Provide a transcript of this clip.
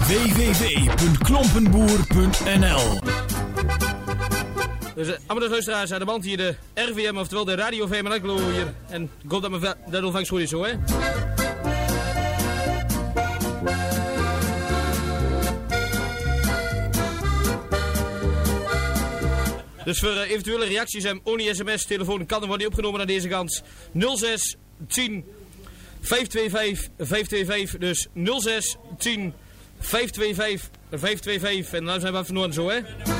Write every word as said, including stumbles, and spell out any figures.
w w w punt klompenboer punt n l. Dus uh, andere luisteraars aan de band hier de R V M, oftewel de Radio V M en Alkelo hier. En ik hoop dat mijn dat ontvangst goed is zo, hè. Dus voor uh, eventuele reacties en onie sms, telefoon kan er worden opgenomen naar deze kant. nul zes tien vijf twee vijf vijf twee vijf. Dus nul zes tien vijf twee vijf vijf twee vijf. En dan zijn we even van zo, hè.